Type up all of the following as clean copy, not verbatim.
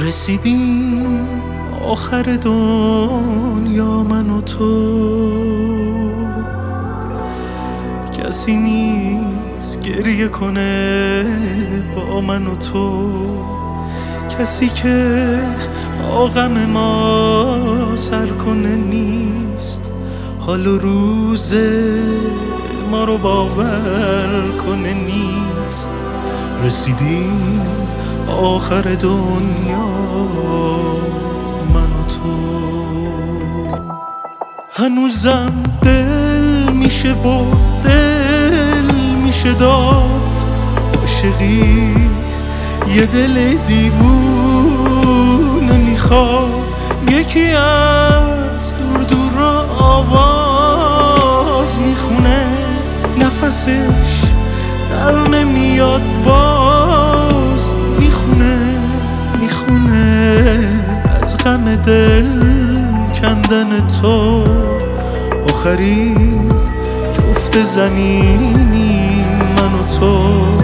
رسیدیم آخر دنیا من و تو، کسی نیست گریه کنه با من و تو، کسی که با غم ما سر کنه نیست، حال و روز ما رو باور کنه نیست. رسیدیم آخر دنیا من و تو، هنوزم دل میشه برد، دل میشه داد، عاشقی یه دل دیوونه میخواد، یکی از دور دور را آواز میخونه، نفسش در نمیاد باز میخونه از غم دل کندن تو. آخرین جفت زمینی من و تو،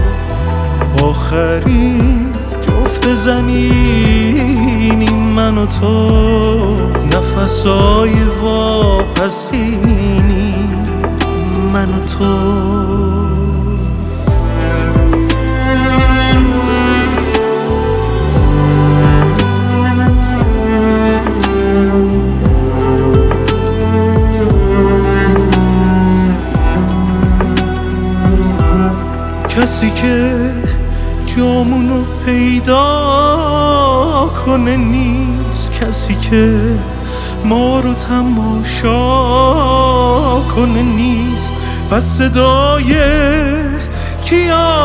آخرین جفت زمینی من و تو، نفسای واپسینی من و تو. کسی که جامونو پیدا کنه نیست، کسی که ما رو تماشا کنه نیست، پس صدای کی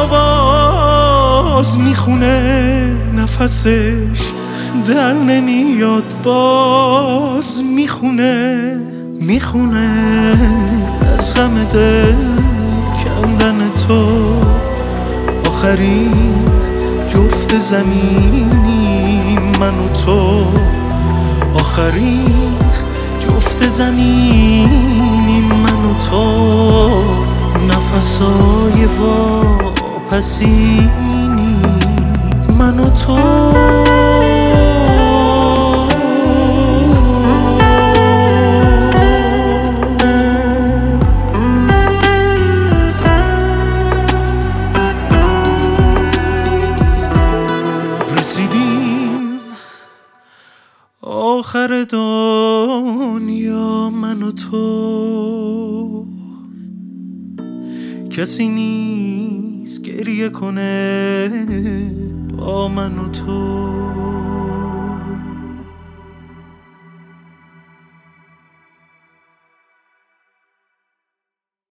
آواز میخونه، نفسش در نمیاد باز میخونه از غم دل کندن تو. آخرین جفت زمینی من و تو، آخرین جفت زمینی من و تو، نفسای واپسینی من و تو. رسیدیم آخر دنیا من و تو، کسی نیست گریه کنه با من و تو.